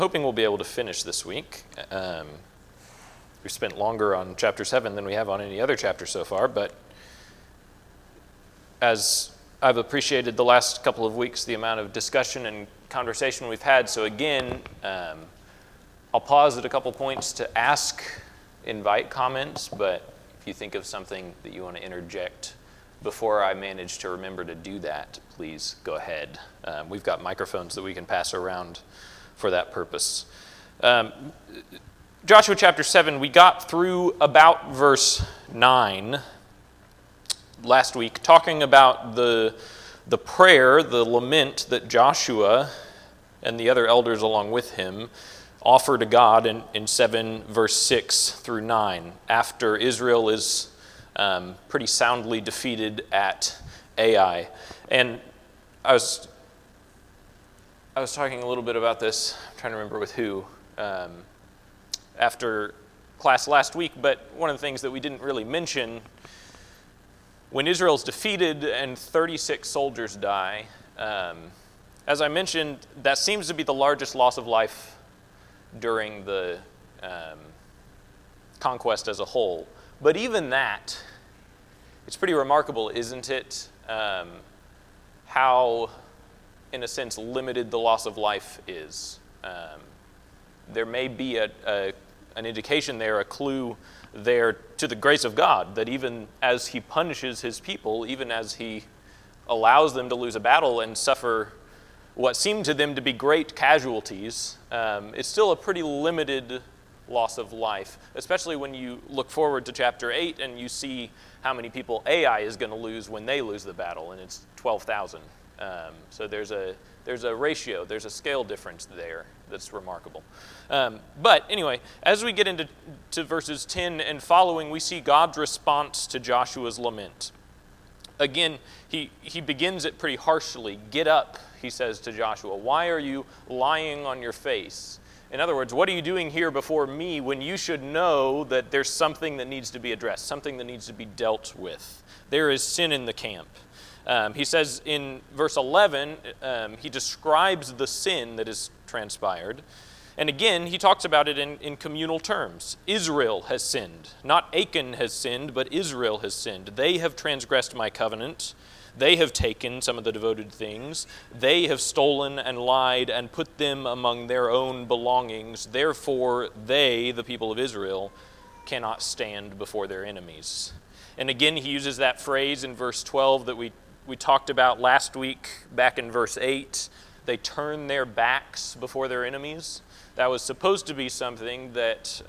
hoping we'll be able to finish this week. We've spent longer on chapter 7 than we have on any other chapter so far, but as I've appreciated the last couple of weeks, the amount of discussion and conversation we've had, so again, I'll pause at a couple points to invite comments, but if you think of something that you want to interject before I manage to remember to do that, please go ahead. We've got microphones that we can pass around for that purpose. Joshua chapter 7, we got through about verse 9 last week, talking about the prayer, the lament that Joshua and the other elders along with him offer to God in 7 verse 6 through 9, after Israel is pretty soundly defeated at Ai. And I was talking a little bit about this, I'm trying to remember with who, after class last week, but one of the things that we didn't really mention, when Israel's defeated and 36 soldiers die, as I mentioned, that seems to be the largest loss of life during the conquest as a whole. But even that, it's pretty remarkable, isn't it, how, in a sense, limited the loss of life is. There may be an indication there, a clue there to the grace of God, that even as he punishes his people, even as he allows them to lose a battle and suffer what seem to them to be great casualties, it's still a pretty limited loss of life, especially when you look forward to chapter 8 and you see how many people Ai is going to lose when they lose the battle, and it's 12,000. So there's a ratio, there's a scale difference there that's remarkable. But anyway, as we get into verses 10 and following, we see God's response to Joshua's lament. Again, he begins it pretty harshly. Get up, he says to Joshua. Why are you lying on your face? In other words, what are you doing here before me when you should know that there's something that needs to be addressed, something that needs to be dealt with? There is sin in the camp. He says in verse 11, he describes the sin that is transpired. And again, he talks about it in communal terms. Israel has sinned. Not Achan has sinned, but Israel has sinned. They have transgressed my covenant. They have taken some of the devoted things. They have stolen and lied and put them among their own belongings. Therefore, they, the people of Israel, cannot stand before their enemies. And again, he uses that phrase in verse 12 that we talked about last week, back in verse 8. They turn their backs before their enemies. That was supposed to be something that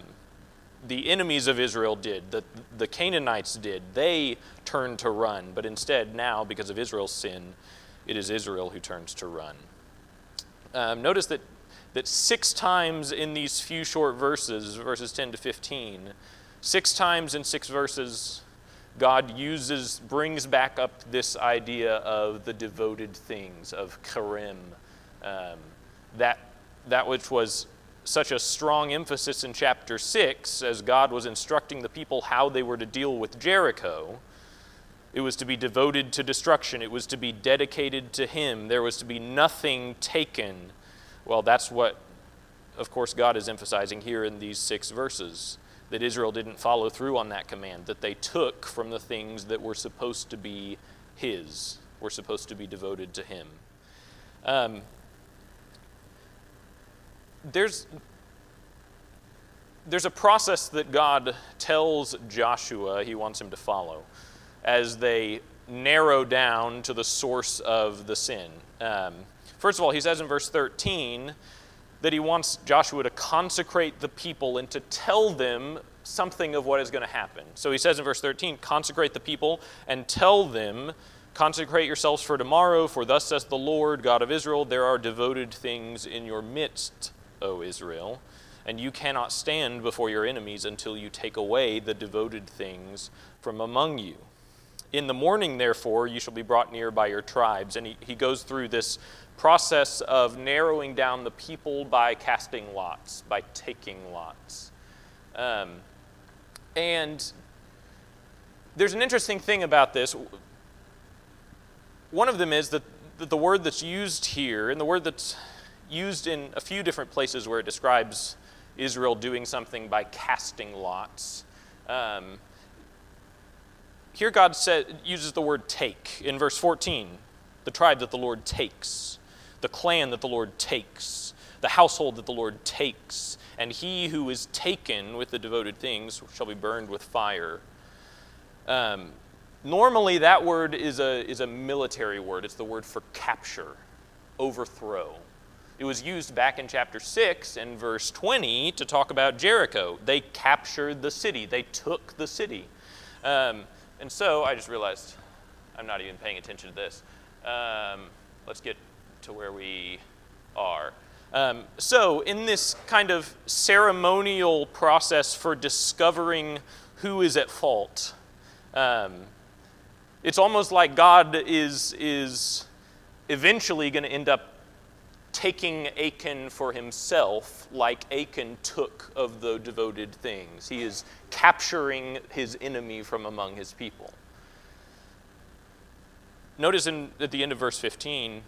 the enemies of Israel did, that the Canaanites did. They turned to run, but instead now, because of Israel's sin, it is Israel who turns to run. Notice that 6 times in these few short verses, verses 10 to 15, 6 times in 6 verses, God brings back up this idea of the devoted things, of Karim, that which was such a strong emphasis in chapter 6, as God was instructing the people how they were to deal with Jericho. It was to be devoted to destruction. It was to be dedicated to him. There was to be nothing taken. Well, that's what, of course, God is emphasizing here in these 6 verses, that Israel didn't follow through on that command, that they took from the things that were supposed to be his, were supposed to be devoted to him. There's a process that God tells Joshua he wants him to follow as they narrow down to the source of the sin. First of all, he says in verse 13 that he wants Joshua to consecrate the people and to tell them something of what is going to happen. So he says in verse 13, consecrate the people and tell them, consecrate yourselves for tomorrow, for thus says the Lord, God of Israel, there are devoted things in your midst, O Israel, and you cannot stand before your enemies until you take away the devoted things from among you. In the morning, therefore, you shall be brought near by your tribes. And he goes through this process of narrowing down the people by casting lots, by taking lots. And there's an interesting thing about this. One of them is that the word that's used here, and the word that's used in a few different places where it describes Israel doing something by casting lots. Here God uses the word take. In verse 14, the tribe that the Lord takes, the clan that the Lord takes, the household that the Lord takes, and he who is taken with the devoted things shall be burned with fire. Normally that word is a military word. It's the word for capture, overthrow. It was used back in chapter 6 and verse 20 to talk about Jericho. They captured the city. They took the city. And so I just realized I'm not even paying attention to this. Let's get to where we are. So in this kind of ceremonial process for discovering who is at fault, it's almost like God is eventually going to end up taking Achan for himself, like Achan took of the devoted things. He is capturing his enemy from among his people. Notice at the end of verse 15,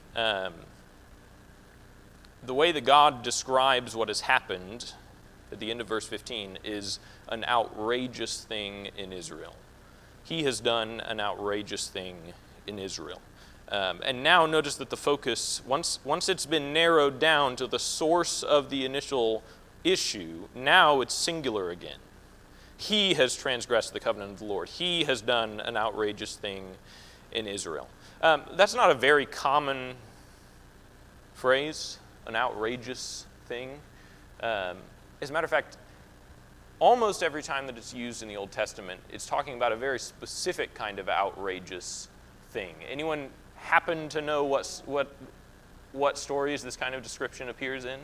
the way that God describes what has happened at the end of verse 15 is an outrageous thing in Israel. He has done an outrageous thing in Israel. And now notice that the focus, once it's been narrowed down to the source of the initial issue, now it's singular again. He has transgressed the covenant of the Lord. He has done an outrageous thing in Israel. That's not a very common phrase, an outrageous thing. As a matter of fact, almost every time that it's used in the Old Testament, it's talking about a very specific kind of outrageous thing. Anyone happen to know what stories this kind of description appears in?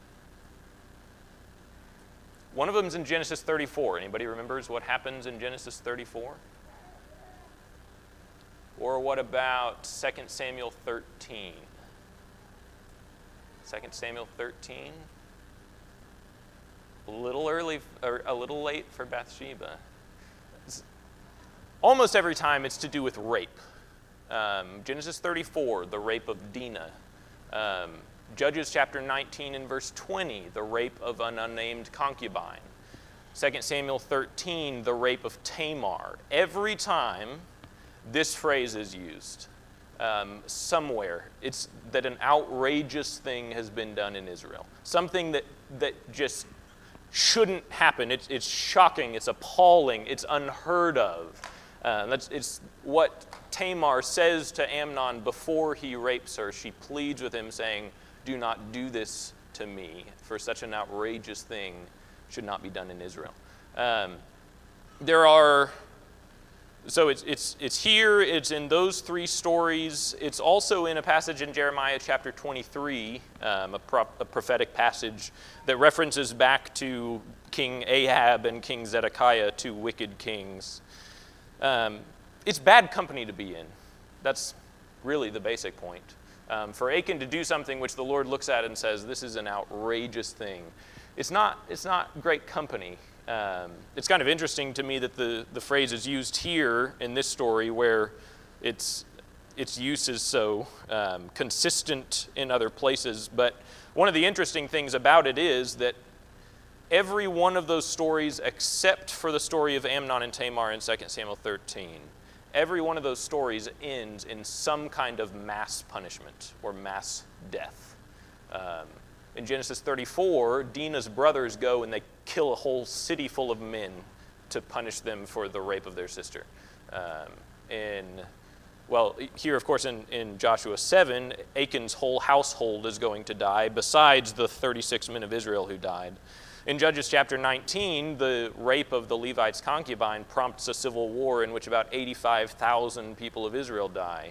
One of them is in Genesis 34. Anybody remembers what happens in Genesis 34? Or what about 2 Samuel 13? 2 Samuel 13? A little early, or a little late for Bathsheba. Almost every time it's to do with rape. Genesis 34, the rape of Dinah. Judges chapter 19 and verse 20, the rape of an unnamed concubine. 2 Samuel 13, the rape of Tamar. Every time this phrase is used, somewhere, it's that an outrageous thing has been done in Israel. Something that just shouldn't happen. It's shocking, it's appalling, it's unheard of. It's what Tamar says to Amnon before he rapes her. She pleads with him saying, "Do not do this to me, for such an outrageous thing should not be done in Israel." So it's here, it's in those three stories. It's also in a passage in Jeremiah chapter 23, a prophetic passage that references back to King Ahab and King Zedekiah, two wicked kings. It's bad company to be in. That's really the basic point. For Achan to do something which the Lord looks at and says, this is an outrageous thing, it's not great company. It's kind of interesting to me that the phrase is used here in this story where its use is so consistent in other places. But one of the interesting things about it is that every one of those stories, except for the story of Amnon and Tamar in 2 Samuel 13, every one of those stories ends in some kind of mass punishment or mass death. In Genesis 34, Dinah's brothers go and they kill a whole city full of men to punish them for the rape of their sister. Here, of course, in Joshua 7, Achan's whole household is going to die, besides the 36 men of Israel who died. In Judges chapter 19, the rape of the Levite's concubine prompts a civil war in which about 85,000 people of Israel die.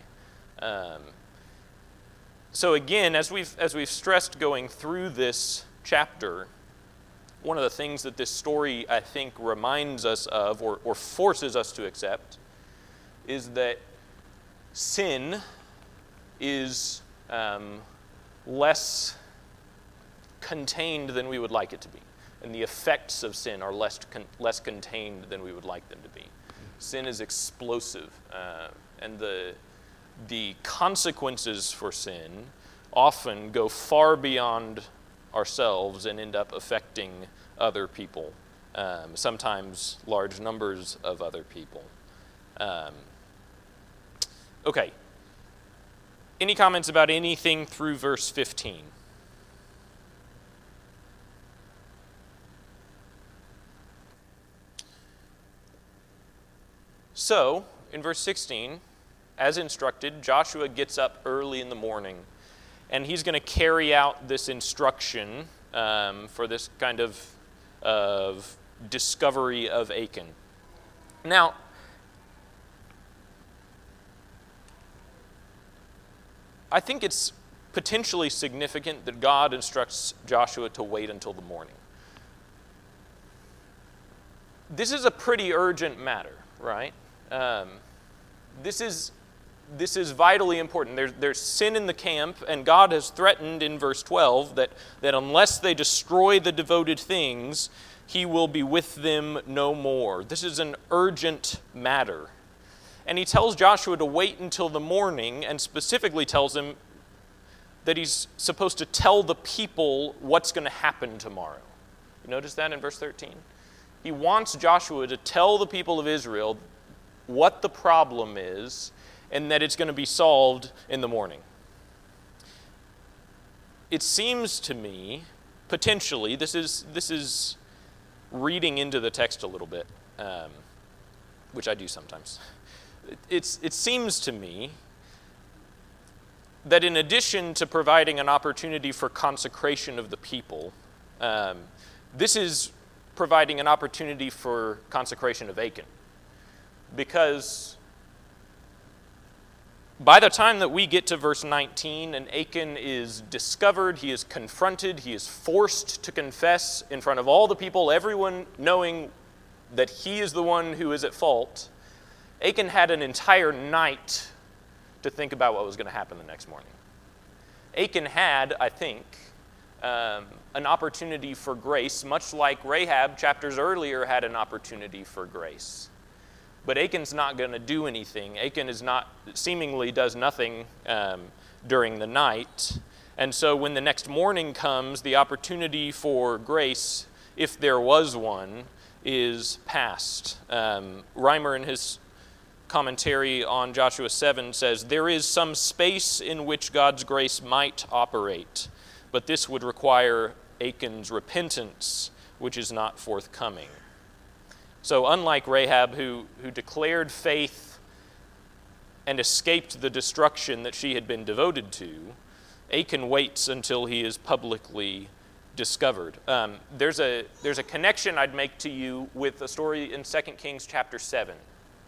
So again, as we've stressed going through this chapter, one of the things that this story, I think, reminds us of or forces us to accept is that sin is less contained than we would like it to be. And the effects of sin are less contained than we would like them to be. Sin is explosive, and the consequences for sin often go far beyond ourselves and end up affecting other people, sometimes large numbers of other people. Okay. Any comments about anything through verse 15? So, in verse 16, as instructed, Joshua gets up early in the morning, and he's going to carry out this instruction for this kind of discovery of Achan. Now, I think it's potentially significant that God instructs Joshua to wait until the morning. This is a pretty urgent matter, right? This is vitally important. There's sin in the camp, and God has threatened in verse 12 that unless they destroy the devoted things, he will be with them no more. This is an urgent matter. And he tells Joshua to wait until the morning, and specifically tells him that he's supposed to tell the people what's going to happen tomorrow. You notice that in verse 13? He wants Joshua to tell the people of Israel what the problem is, and that it's going to be solved in the morning. It seems to me, potentially, this is reading into the text a little bit, which I do sometimes. It seems to me that in addition to providing an opportunity for consecration of the people, this is providing an opportunity for consecration of Achan. Because by the time that we get to verse 19 and Achan is discovered, he is confronted, he is forced to confess in front of all the people, everyone knowing that he is the one who is at fault, Achan had an entire night to think about what was going to happen the next morning. Achan had, I think, an opportunity for grace, much like Rahab chapters earlier had an opportunity for grace. But Achan's not going to do anything. Achan seemingly does nothing during the night. And so when the next morning comes, the opportunity for grace, if there was one, is past. Reimer in his commentary on Joshua 7 says, "There is some space in which God's grace might operate, but this would require Achan's repentance, which is not forthcoming." So unlike Rahab, who declared faith and escaped the destruction that she had been devoted to, Achan waits until he is publicly discovered. There's a connection I'd make to you with a story in 2 Kings chapter 7.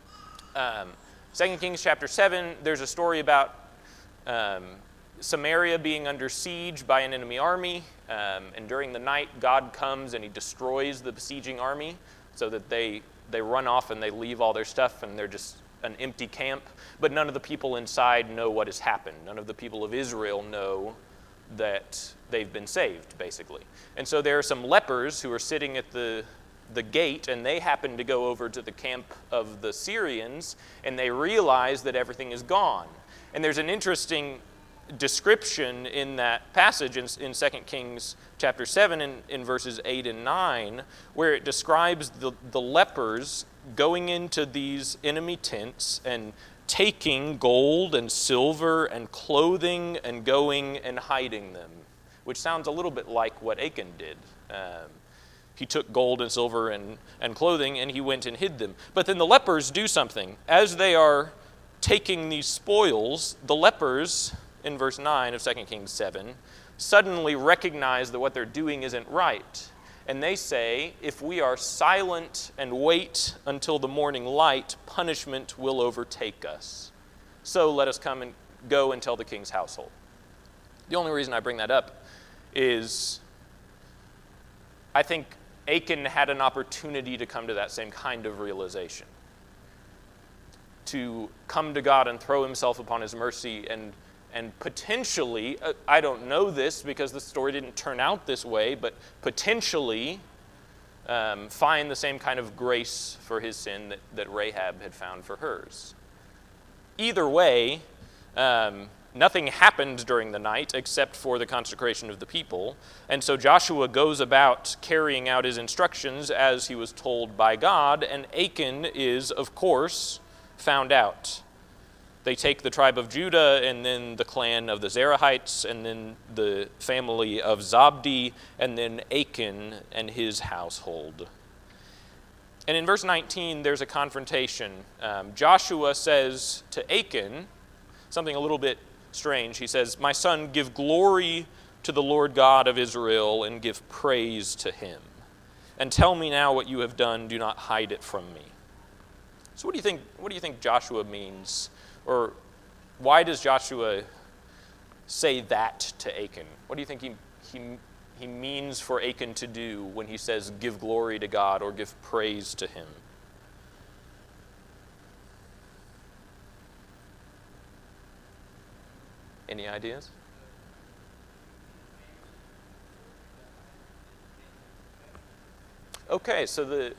2 Kings chapter 7, there's a story about Samaria being under siege by an enemy army, and during the night God comes and he destroys the besieging army so that they run off and they leave all their stuff and they're just an empty camp, but none of the people inside know what has happened. None of the people of Israel know that they've been saved, basically. And so there are some lepers who are sitting at the gate, and they happen to go over to the camp of the Syrians, and they realize that everything is gone. And there's an interesting description in that passage in 2 Kings chapter 7 in verses 8 and 9, where it describes the lepers going into these enemy tents and taking gold and silver and clothing and going and hiding them, which sounds a little bit like what Achan did. He took gold and silver and clothing, and he went and hid them. But then the lepers do something. As they are taking these spoils, the lepers, in verse 9 of 2 Kings 7, suddenly recognize that what they're doing isn't right. And they say, if we are silent and wait until the morning light, punishment will overtake us. So let us come and go and tell the king's household. The only reason I bring that up is I think Achan had an opportunity to come to that same kind of realization, to come to God and throw himself upon his mercy and potentially, I don't know this because the story didn't turn out this way, but potentially find the same kind of grace for his sin that Rahab had found for hers. Either way, nothing happened during the night except for the consecration of the people. And so Joshua goes about carrying out his instructions as he was told by God, and Achan is, of course, found out. They take the tribe of Judah, and then the clan of the Zerahites, and then the family of Zabdi, and then Achan and his household. And in verse 19, there's a confrontation. Joshua says to Achan something a little bit strange. He says, "My son, give glory to the Lord God of Israel and give praise to him. And tell me now what you have done. Do not hide it from me." So what do you think Joshua means? Or why does Joshua say that to Achan? What do you think he means for Achan to do when he says give glory to God or give praise to him? Any ideas? Okay, so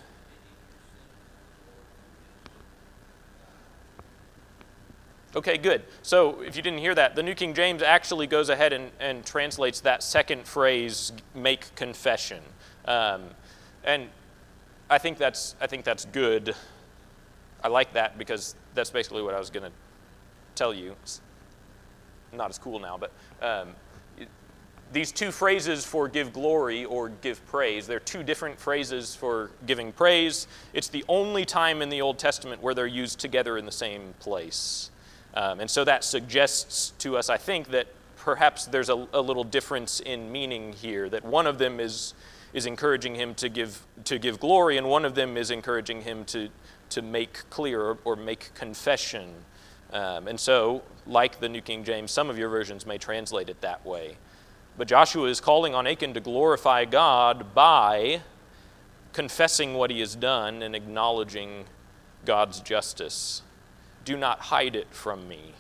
okay, good. So if you didn't hear that, the New King James actually goes ahead and translates that second phrase, make confession. And I think that's good. I like that because that's basically what I was going to tell you. It's not as cool now, but these two phrases for give glory or give praise, they're two different phrases for giving praise. It's the only time in the Old Testament where they're used together in the same place. And so that suggests to us, I think, that perhaps there's a little difference in meaning here, that one of them is encouraging him to give glory, and one of them is encouraging him to make clear or make confession. And so, like the New King James, some of your versions may translate it that way. But Joshua is calling on Achan to glorify God by confessing what he has done and acknowledging God's justice. Do not hide it from me.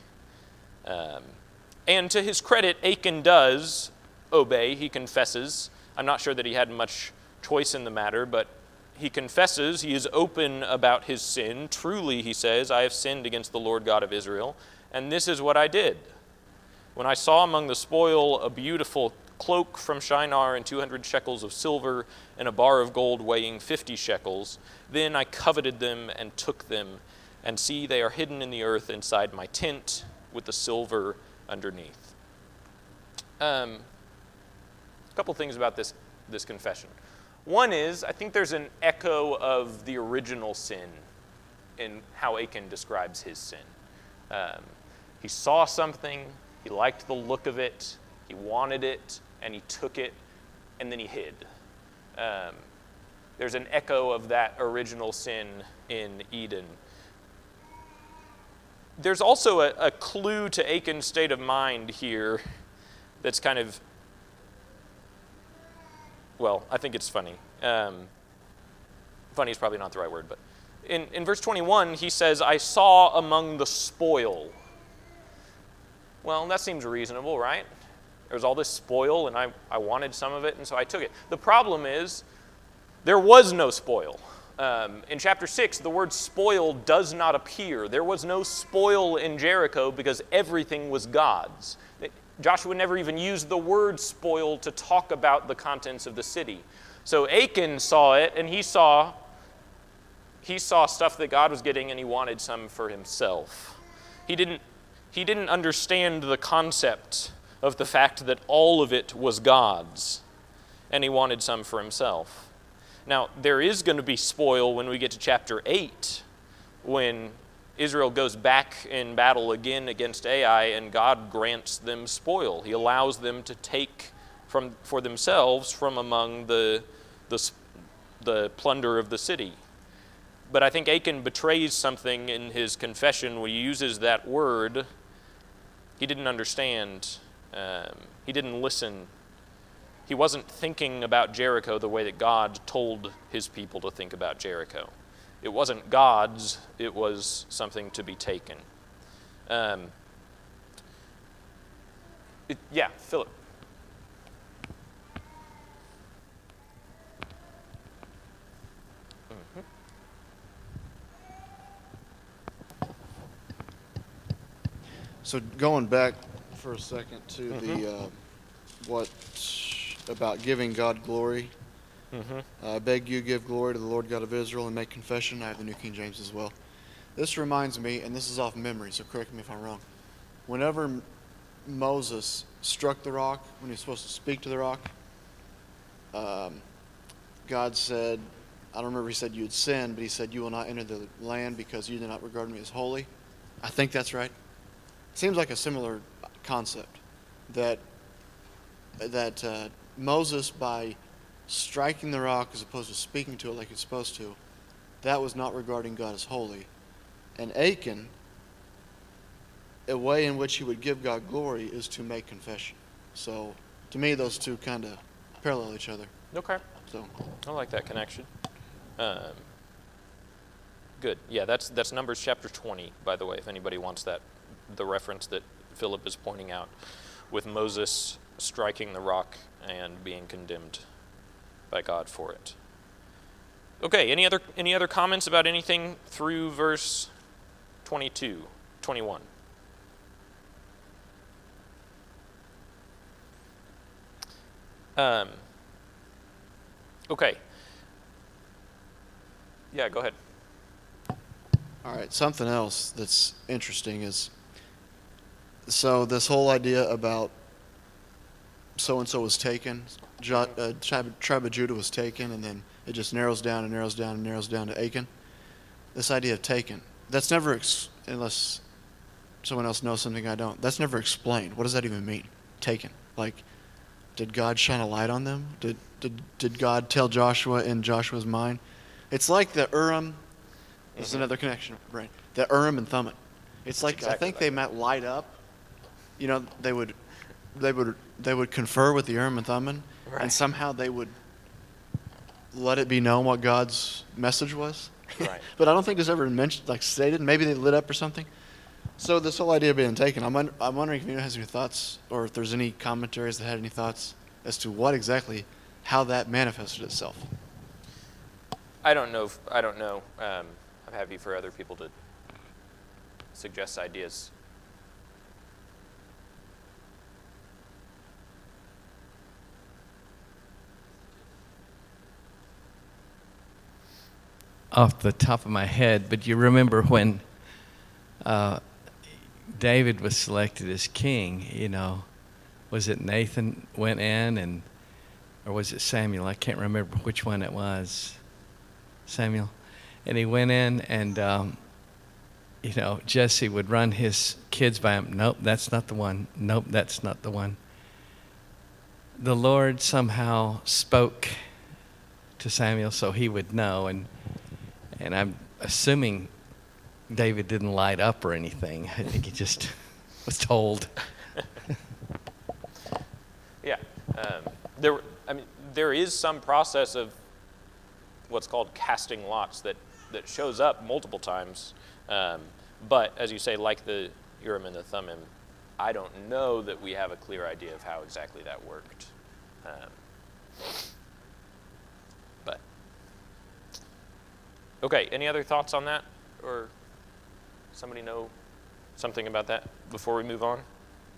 And to his credit, Achan does obey. He confesses. I'm not sure that he had much choice in the matter, but he confesses. He is open about his sin. Truly, he says, I have sinned against the Lord God of Israel, and this is what I did. When I saw among the spoil a beautiful cloak from Shinar and 200 shekels of silver and a bar of gold weighing 50 shekels, then I coveted them and took them. And see, they are hidden in the earth inside my tent with the silver underneath. A couple things about this confession. One is, I think there's an echo of the original sin in how Achan describes his sin. He saw something, he liked the look of it, he wanted it, and he took it, and then he hid. There's an echo of that original sin in Eden. There's also a clue to Achan's state of mind here that's kind of, well, I think it's funny. Funny is probably not the right word, but in verse 21, he says, I saw among the spoil. Well, that seems reasonable, right? There's all this spoil, and I wanted some of it, and so I took it. The problem is, there was no spoil. In chapter 6, the word spoil does not appear. There was no spoil in Jericho because everything was God's. Joshua never even used the word spoil to talk about the contents of the city. So Achan saw it, and he saw stuff that God was getting, and he wanted some for himself. He didn't understand the concept of the fact that all of it was God's, and he wanted some for himself. Now, there is going to be spoil when we get to chapter 8, when Israel goes back in battle again against Ai, and God grants them spoil. He allows them to take for themselves from among the plunder of the city. But I think Achan betrays something in his confession when he uses that word. He didn't understand. He didn't listen. He wasn't thinking about Jericho the way that God told his people to think about Jericho. It wasn't God's, it was something to be taken. Yeah, Philip. So going back for a second to the what about giving God glory. I beg you, give glory to the Lord God of Israel and make confession. I have the New King James as well. This reminds me, and this is off memory, so correct me if I'm wrong. Whenever Moses struck the rock, when he was supposed to speak to the rock, God said, I don't remember if he said you had sinned, but he said you will not enter the land because you do not regard me as holy. I think that's right. Seems like a similar concept that Moses, by striking the rock as opposed to speaking to it like he's supposed to, that was not regarding God as holy. And Achan, a way in which he would give God glory is to make confession. So to me, those two kind of parallel each other. Okay. So I like that connection. Good. Yeah, that's Numbers chapter 20, by the way, if anybody wants that, the reference that Philip is pointing out with Moses striking the rock and being condemned by God for it. Okay, any other comments about anything through verse 22, 21? Okay. Yeah, go ahead. all right, something else that's interesting is, so this whole idea about so-and-so was taken, tribe of Judah was taken, and then it just narrows down and narrows down and narrows down to Achan. This idea of taken, that's never, unless someone else knows something I don't, that's never explained. What does that even mean, taken? Like, did God shine a light on them? Did God tell Joshua in Joshua's mind? It's like the Urim. This is another connection, brain. The Urim and Thummim. It's like exactly I think they might light up. You know, they would confer with the Urim and Thummim, right, and somehow they would let it be known what God's message was. Right. But I don't think there's ever mentioned, like stated. Maybe they lit up or something. So this whole idea of being taken, I'm wondering if anyone has any thoughts, or if there's any commentaries that had any thoughts as to what exactly, how that manifested itself. I don't know. I'm happy for other people to suggest ideas. Off the top of my head, but you remember when David was selected as king, you know, was it Nathan went in or was it Samuel? I can't remember which one it was. Samuel. And he went in and, you know, Jesse would run his kids by him. Nope, that's not the one. Nope, that's not the one. The Lord somehow spoke to Samuel so he would know, and I'm assuming David didn't light up or anything. I think he just was told. Yeah. There is some process of what's called casting lots that shows up multiple times. But as you say, like the Urim and the Thummim, I don't know that we have a clear idea of how exactly that worked. But okay, any other thoughts on that? Or somebody know something about that before we move on?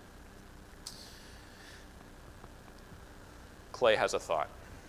Clay has a thought.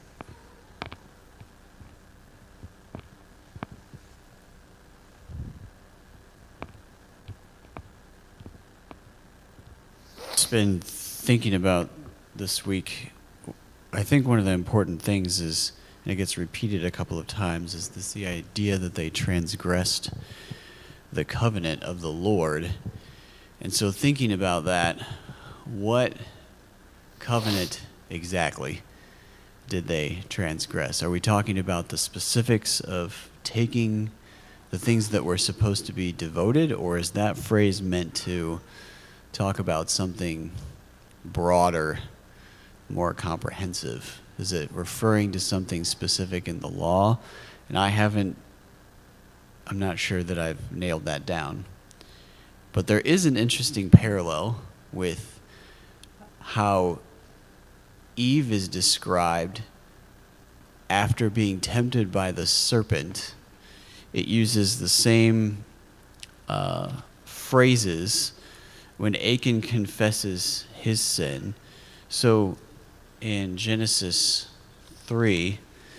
I've been thinking about this week. I think one of the important things is, and it gets repeated a couple of times, is the idea that they transgressed the covenant of the Lord. And so thinking about that, what covenant exactly did they transgress? Are we talking about the specifics of taking the things that were supposed to be devoted, or is that phrase meant to talk about something broader, more comprehensive? Is it referring to something specific in the law? And I'm not sure that I've nailed that down. But there is an interesting parallel with how Eve is described after being tempted by the serpent. It uses the same phrases when Achan confesses his sin. So in Genesis 3,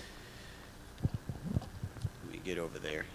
let me get over there.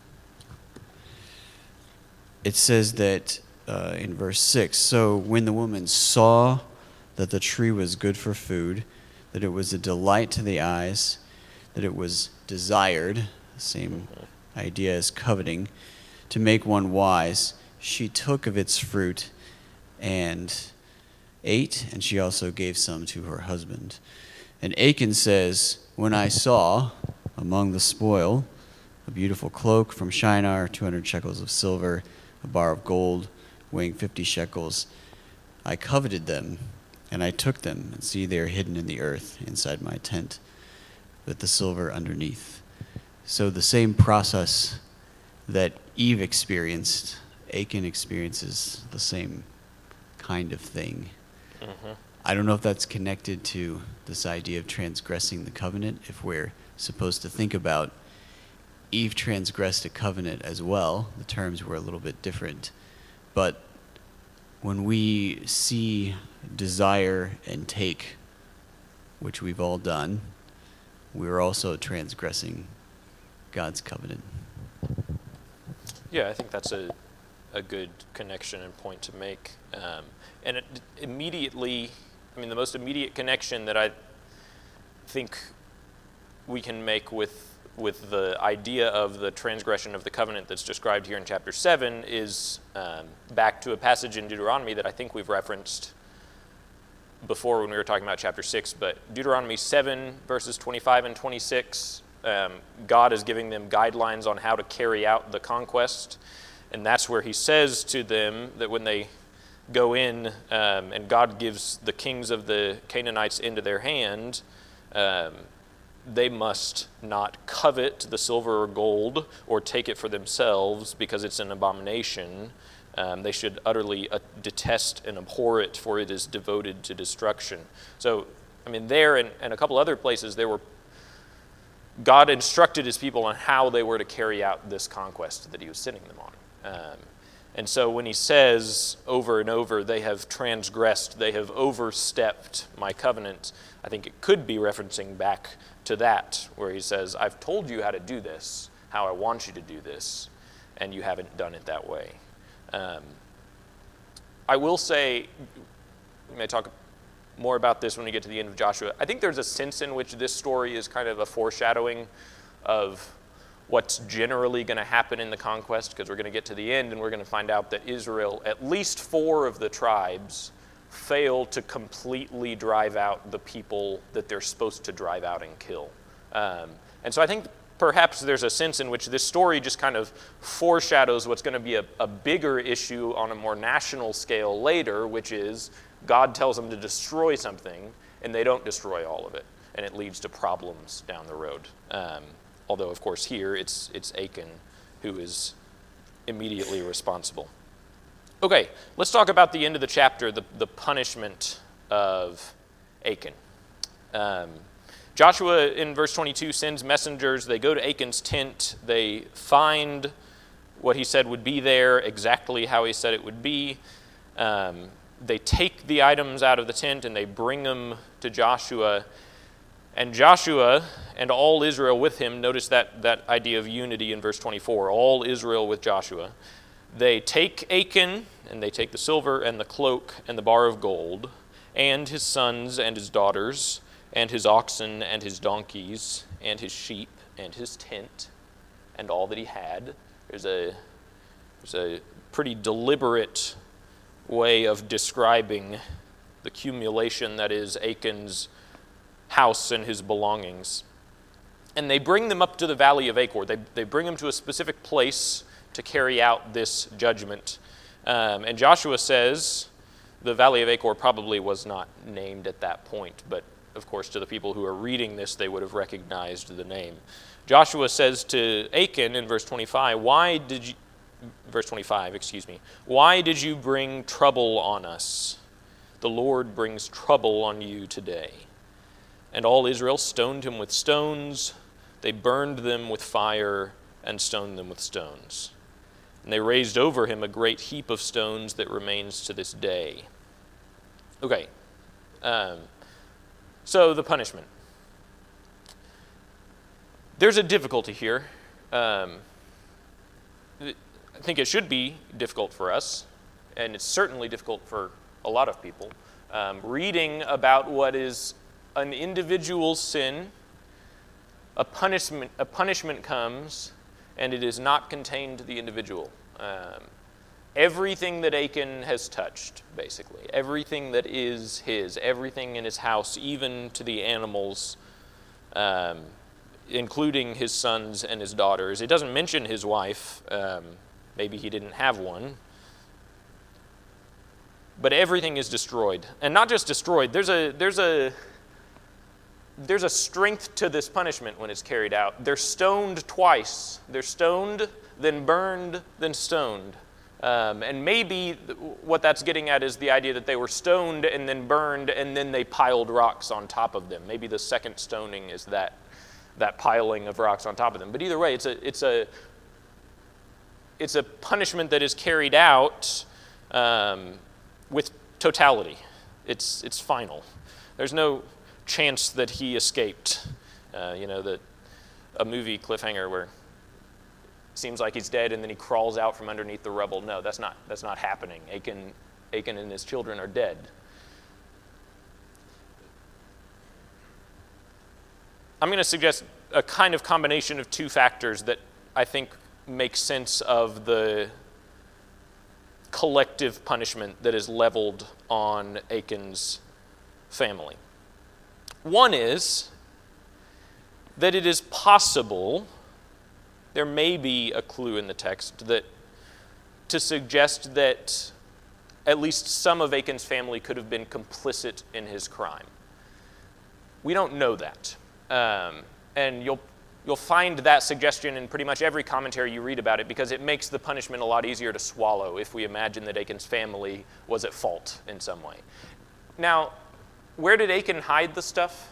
It says that in verse 6, so when the woman saw that the tree was good for food, that it was a delight to the eyes, that it was desired, same idea as coveting, to make one wise, she took of its fruit and ate, and she also gave some to her husband. And Achan says, when I saw among the spoil a beautiful cloak from Shinar, 200 shekels of silver, a bar of gold weighing 50 shekels, I coveted them, and I took them, and see, they are hidden in the earth inside my tent, with the silver underneath. So the same process that Eve experienced, Achan experiences the same kind of thing. Mm-hmm. I don't know if that's connected to this idea of transgressing the covenant, if we're supposed to think about Eve transgressed a covenant as well. The terms were a little bit different. But when we see desire and take, which we've all done, we're also transgressing God's covenant. Yeah, I think that's a good connection and point to make. And it immediately, the most immediate connection that I think we can make with the idea of the transgression of the covenant that's described here in chapter 7 is back to a passage in Deuteronomy that I think we've referenced before when we were talking about chapter 6, but Deuteronomy 7, verses 25 and 26, God is giving them guidelines on how to carry out the conquest, and that's where he says to them that when they go in and God gives the kings of the Canaanites into their hand, they must not covet the silver or gold or take it for themselves because it's an abomination. They should utterly detest and abhor it, for it is devoted to destruction. So, there and a couple other places, God instructed his people on how they were to carry out this conquest that he was sending them on. And so when he says over and over, they have transgressed, they have overstepped my covenant, I think it could be referencing back to that, where he says, I've told you how to do this, how I want you to do this, and you haven't done it that way. I will say, we may talk more about this when we get to the end of Joshua. I think there's a sense in which this story is kind of a foreshadowing of what's generally going to happen in the conquest, because we're going to get to the end and we're going to find out that Israel, at least 4 of the tribes, fail to completely drive out the people that they're supposed to drive out and kill. And so I think perhaps there's a sense in which this story just kind of foreshadows what's going to be a bigger issue on a more national scale later, which is God tells them to destroy something, and they don't destroy all of it, and it leads to problems down the road. Although, of course, here it's Achan who is immediately responsible. Okay, let's talk about the end of the chapter, the punishment of Achan. Joshua, in verse 22, sends messengers. They go to Achan's tent. They find what he said would be there, exactly how he said it would be. They take the items out of the tent and they bring them to Joshua. And Joshua and all Israel with him, notice that idea of unity in verse 24, all Israel with Joshua. They take Achan, and they take the silver and the cloak and the bar of gold, and his sons and his daughters, and his oxen and his donkeys, and his sheep and his tent, and all that he had. There's a pretty deliberate way of describing the accumulation that is Achan's house and his belongings. And they bring them up to the valley of Achor. They bring them to a specific place to carry out this judgment. And Joshua says the valley of Achor probably was not named at that point, but of course to the people who are reading this, they would have recognized the name. Joshua says to Achan in verse 25, why did you bring trouble on us? The Lord brings trouble on you today. And all Israel stoned him with stones. They burned them with fire and stoned them with stones. And they raised over him a great heap of stones that remains to this day. Okay, so the punishment. There's a difficulty here. I think it should be difficult for us, and it's certainly difficult for a lot of people. Reading about what is an individual sin, a punishment comes, and it is not contained to the individual. Everything that Achan has touched, basically, everything that is his, everything in his house, even to the animals, including his sons and his daughters. It doesn't mention his wife. Maybe he didn't have one. But everything is destroyed. And not just destroyed, there's a strength to this punishment when it's carried out. They're stoned twice. They're stoned, then burned, then stoned. And maybe what that's getting at is the idea that they were stoned and then burned, and then they piled rocks on top of them. Maybe the second stoning is that piling of rocks on top of them. But either way, it's a punishment that is carried out with totality. It's final. There's no chance that he escaped. A movie cliffhanger where it seems like he's dead and then he crawls out from underneath the rubble. No, that's not happening. Achan and his children are dead. I'm going to suggest a kind of combination of two factors that I think make sense of the collective punishment that is leveled on Achan's family. One is that it is possible, there may be a clue in the text to suggest that at least some of Achan's family could have been complicit in his crime. We don't know that. And you'll find that suggestion in pretty much every commentary you read about it, because it makes the punishment a lot easier to swallow if we imagine that Achan's family was at fault in some way. Now, where did Achan hide the stuff?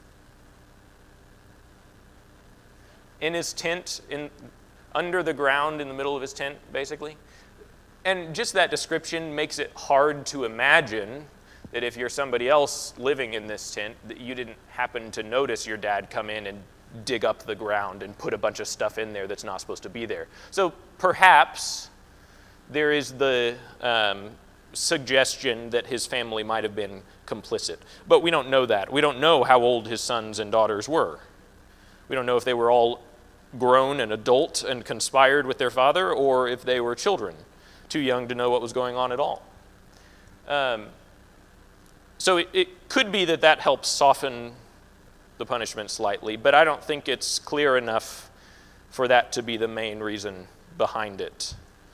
In his tent, under the ground in the middle of his tent, basically. And just that description makes it hard to imagine that if you're somebody else living in this tent, that you didn't happen to notice your dad come in and dig up the ground and put a bunch of stuff in there that's not supposed to be there. So perhaps there is the suggestion that his family might have been complicit. But we don't know that. We don't know how old his sons and daughters were. We don't know if they were all grown and adult and conspired with their father, or if they were children, too young to know what was going on at all. So it could be that helps soften the punishment slightly, but I don't think it's clear enough for that to be the main reason behind it.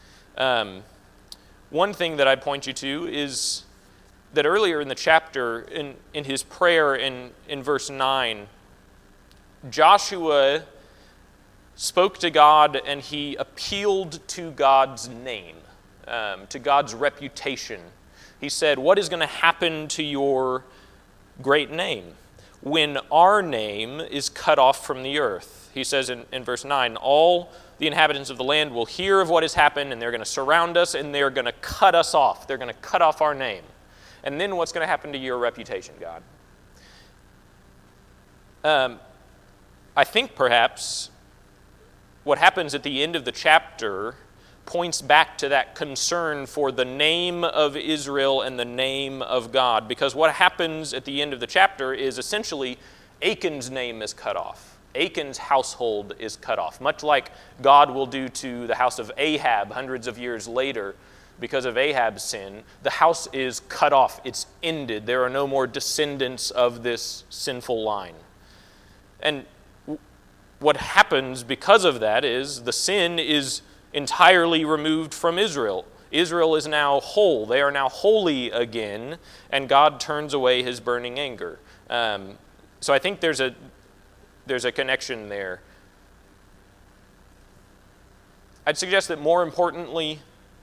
One thing that I'd point you to is that earlier in the chapter, in his prayer in verse 9, Joshua spoke to God and he appealed to God's name, to God's reputation. He said, "What is going to happen to your great name when our name is cut off from the earth?" He says in verse 9, "All the inhabitants of the land will hear of what has happened, and they're going to surround us, and they're going to cut us off. They're going to cut off our name. And then what's going to happen to your reputation, God?" I think perhaps what happens at the end of the chapter points back to that concern for the name of Israel and the name of God. Because what happens at the end of the chapter is essentially Achan's name is cut off. Achan's household is cut off, much like God will do to the house of Ahab hundreds of years later. Because of Ahab's sin, the house is cut off. It's ended. There are no more descendants of this sinful line. And what happens because of that is the sin is entirely removed from Israel. Israel is now whole. They are now holy again, and God turns away his burning anger. So I think there's a connection there. I'd suggest that more importantly,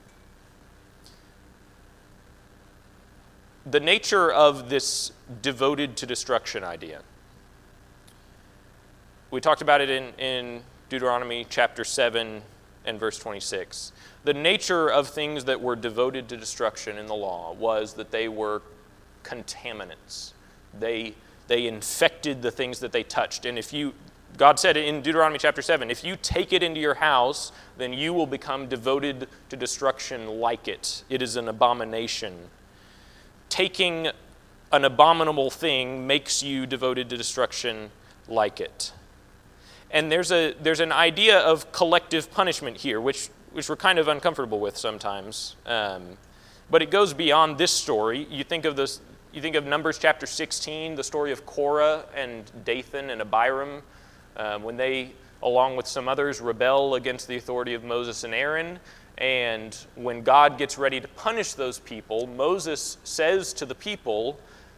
the nature of this devoted to destruction idea. We talked about it in Deuteronomy chapter 7. and verse 26. The nature of things that were devoted to destruction in the law was that they were contaminants. They infected the things that they touched. And God said in Deuteronomy chapter 7, if you take it into your house, then you will become devoted to destruction like it. It is an abomination. Taking an abominable thing makes you devoted to destruction like it. And there's an idea of collective punishment here, which we're kind of uncomfortable with sometimes. But it goes beyond this story. You think of Numbers chapter 16, the story of Korah and Dathan and Abiram, when they, along with some others, rebel against the authority of Moses and Aaron. And when God gets ready to punish those people, Moses says to the people,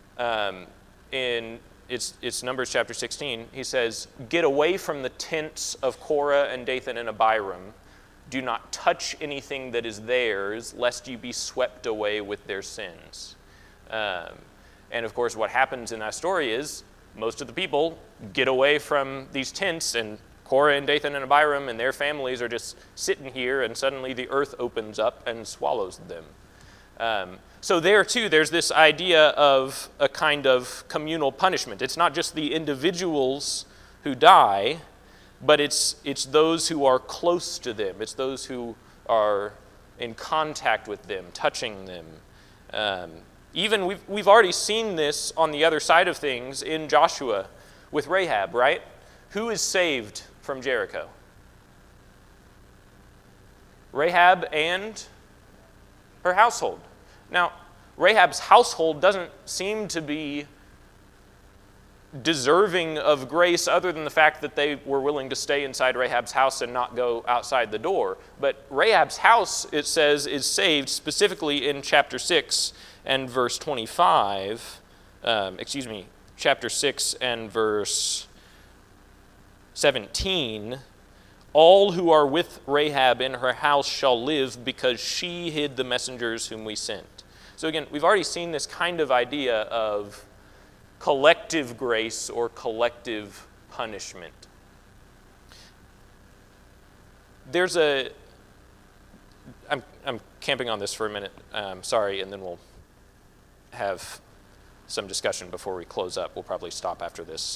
it's Numbers chapter 16, he says, get away from the tents of Korah and Dathan and Abiram. Do not touch anything that is theirs, lest you be swept away with their sins. And of course, what happens in that story is most of the people get away from these tents, and Korah and Dathan and Abiram and their families are just sitting here, and suddenly the earth opens up and swallows them. So there too, there's this idea of a kind of communal punishment. It's not just the individuals who die, but it's those who are close to them. It's those who are in contact with them, touching them. Even we've already seen this on the other side of things in Joshua with Rahab, right? Who is saved from Jericho? Rahab and her household. Now, Rahab's household doesn't seem to be deserving of grace other than the fact that they were willing to stay inside Rahab's house and not go outside the door. But Rahab's house, it says, is saved specifically in chapter 6 and verse 25. Chapter 6 and verse 17. All who are with Rahab in her house shall live because she hid the messengers whom we sent. So again, we've already seen this kind of idea of collective grace or collective punishment. I'm camping on this for a minute, sorry, and then we'll have some discussion before we close up. We'll probably stop after this.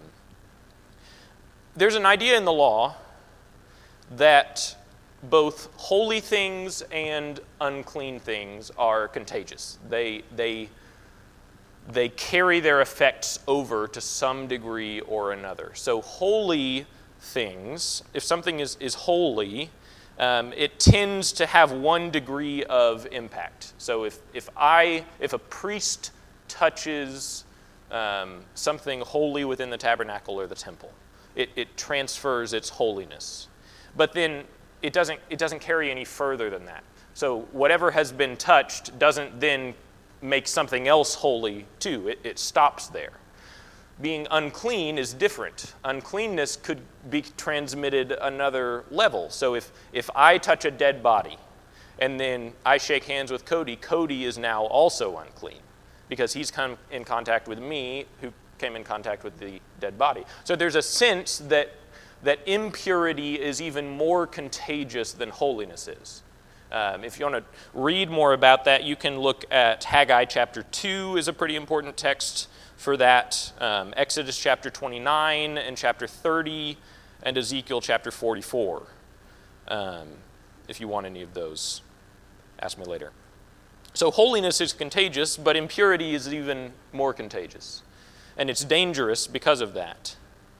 There's an idea in the law that both holy things and unclean things are contagious. They carry their effects over to some degree or another. So holy things, if something is holy, it tends to have one degree of impact. So if a priest touches something holy within the tabernacle or the temple, it transfers its holiness. But then it doesn't carry any further than that. So whatever has been touched doesn't then make something else holy too. It stops there. Being unclean is different. Uncleanness could be transmitted another level. So if I touch a dead body and then I shake hands with Cody, Cody is now also unclean because he's come in contact with me who came in contact with the dead body. So there's a sense that impurity is even more contagious than holiness is. If you want to read more about that, you can look at Haggai chapter 2 is a pretty important text for that. Exodus chapter 29 and chapter 30 and Ezekiel chapter 44. If you want any of those, ask me later. So holiness is contagious, but impurity is even more contagious. And it's dangerous because of that.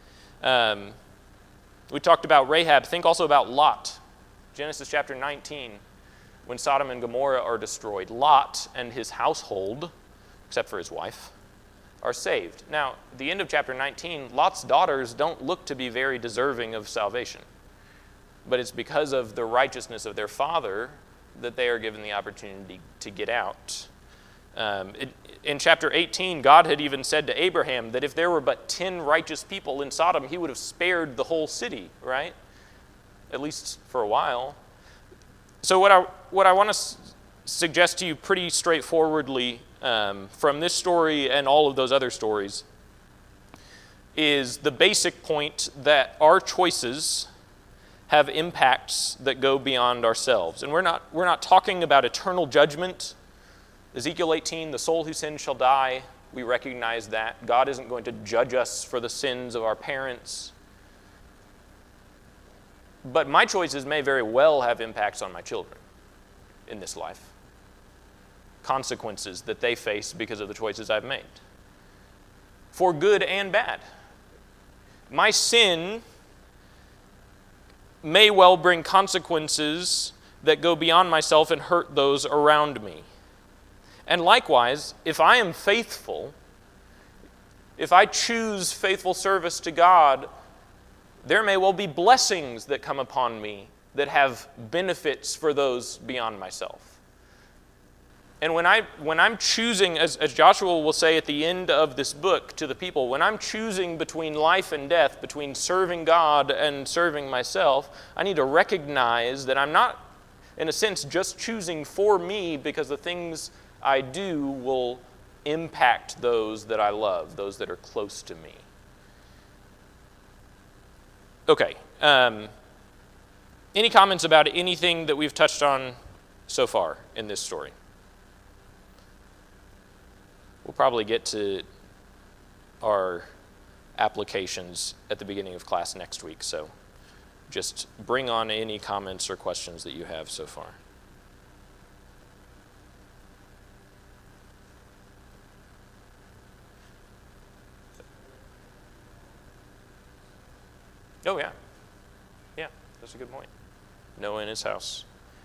We talked about Rahab. Think also about Lot. Genesis chapter 19, when Sodom and Gomorrah are destroyed. Lot and his household, except for his wife, are saved. Now, at the end of chapter 19, Lot's daughters don't look to be very deserving of salvation. But it's because of the righteousness of their father that they are given the opportunity to get out. In chapter 18, God had even said to Abraham that if there were but 10 righteous people in Sodom, he would have spared the whole city, right? At least for a while. So what I want to suggest to you pretty straightforwardly from this story and all of those other stories is the basic point that our choices have impacts that go beyond ourselves. And we're not talking about eternal judgment. Ezekiel 18, the soul who sins shall die. We recognize that. God isn't going to judge us for the sins of our parents. But my choices may very well have impacts on my children in this life. Consequences that they face because of the choices I've made. For good and bad. My sin may well bring consequences that go beyond myself and hurt those around me. And likewise, if I am faithful, if I choose faithful service to God, there may well be blessings that come upon me that have benefits for those beyond myself. And when I'm choosing, as Joshua will say at the end of this book to the people, when I'm choosing between life and death, between serving God and serving myself, I need to recognize that I'm not, in a sense, just choosing for me because the things I do will impact those that I love, those that are close to me. Okay. Any comments about anything that we've touched on so far in this story? We'll probably get to our applications at the beginning of class next week, so just bring on any comments or questions that you have so far. Oh, yeah. Yeah, that's a good point. Noah in his house.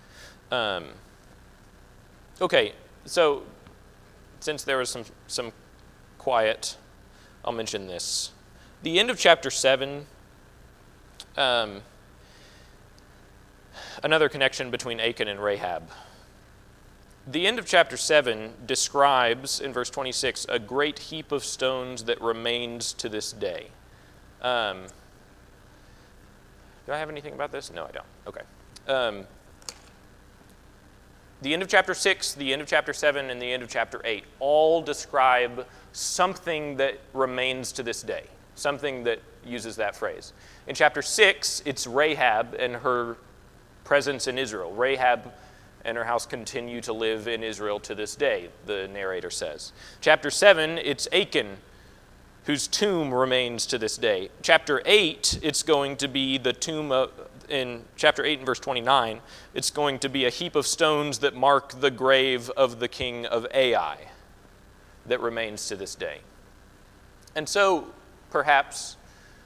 Okay, so since there was some quiet, I'll mention this. The end of chapter 7, another connection between Achan and Rahab. The end of chapter 7 describes, in verse 26, a great heap of stones that remains to this day. Do I have anything about this? No, I don't. Okay. The end of chapter 6, the end of chapter 7, and the end of chapter 8 all describe something that remains to this day, something that uses that phrase. In chapter 6, it's Rahab and her presence in Israel. Rahab and her house continue to live in Israel to this day, the narrator says. Chapter 7, it's Achan, whose tomb remains to this day. Chapter 8, it's going to be the tomb in chapter 8 and verse 29, it's going to be a heap of stones that mark the grave of the king of Ai that remains to this day. And so, perhaps,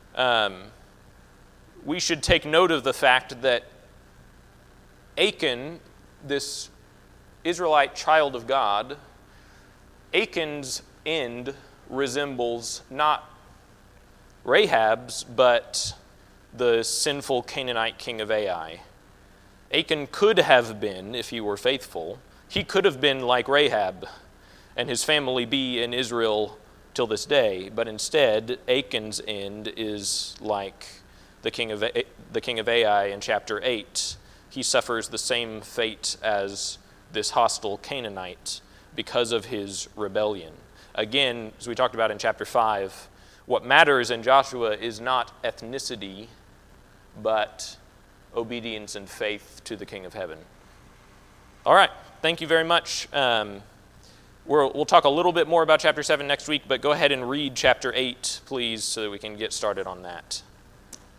we should take note of the fact that Achan, this Israelite child of God, Achan's end resembles not Rahab's, but the sinful Canaanite king of Ai. Achan could have been, if he were faithful, he could have been like Rahab and his family be in Israel till this day, but instead Achan's end is like the king of Ai in chapter 8. He suffers the same fate as this hostile Canaanite because of his rebellion. Again, as we talked about in chapter 5, what matters in Joshua is not ethnicity, but obedience and faith to the King of Heaven. All right, thank you very much. We'll talk a little bit more about chapter 7 next week, but go ahead and read chapter 8, please, so that we can get started on that.